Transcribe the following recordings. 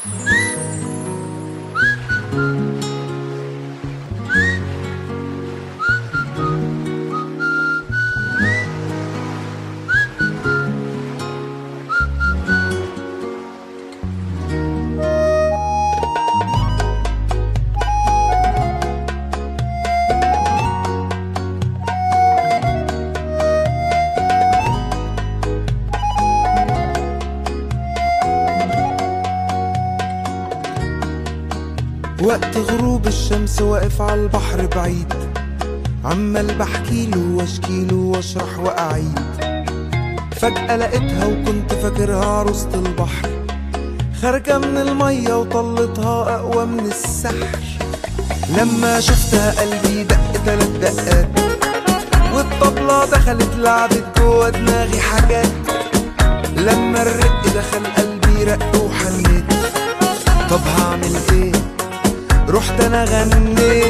وقت غروب الشمس واقف على البحر بعيد، عمال بحكيله واشكيله واشرح واعيد. فجأة لقيتها وكنت فاكرها عروسة البحر، خارجة من المية وطلتها أقوى من السحر. لما شفتها قلبي دق 3 دقات، والطبلة دخلت لعبت جوا دماغي حاجات. لما الرق دخل قلبي رق وحنيت، طب هعمل ايه؟ رحت انا غنيت.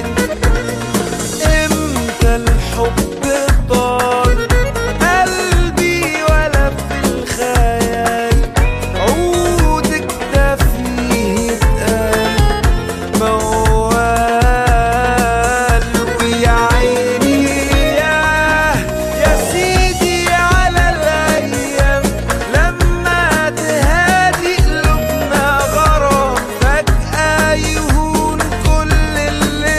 امتى الحب طال قلبي ولا في الخيال، عودك ده فيه اتقال موال. ويا عيني يا سيدي على الايام، لما تهادي قلوبنا غرام فجأة يهون كل اللي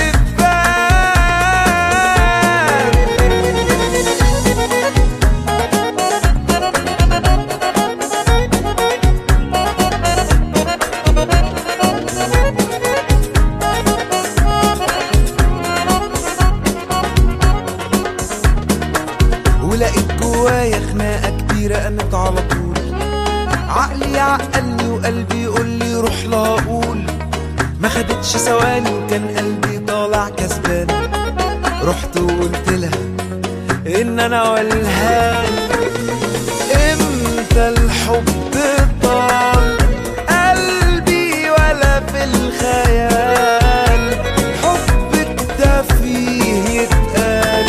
ولقيت جوايا خناقة كبيرة قامت على طول. عقلي يعقلني وقلبي يقولي روح لا اقول. ما خدتش ثواني وكان قلبي طالع كسبان. رحت وقلت لها ان انا والهان. امتى الحب طال قلبي ولا في الخيال، حبك ده فيه يتقال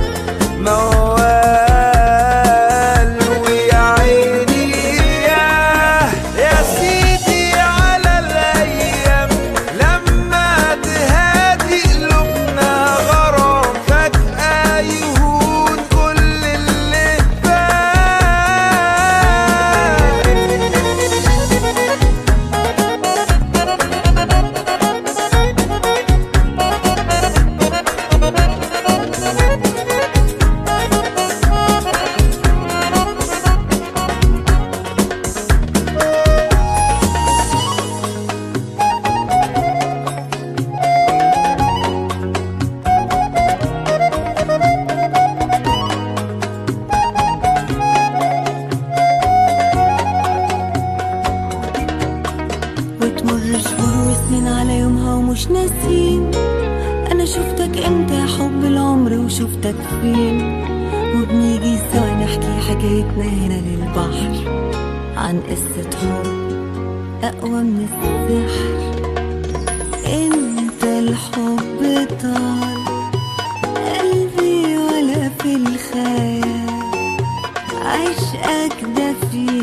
موال. ويا عيني يا سيدي على الايام، لما تهادي قلوبنا غرام فجأة يهون كل اللي وتمر شهور وسنين على يومها ومش ناسين. انا شفتك امتى يا حب العمر وشفتك فين، وبنيجي سوا نحكي حكايتنا هنا للبحر عن قصة حب اقوى من السحر. انت الحب طال قلبي ولا في الخيال، عشقك ده فيه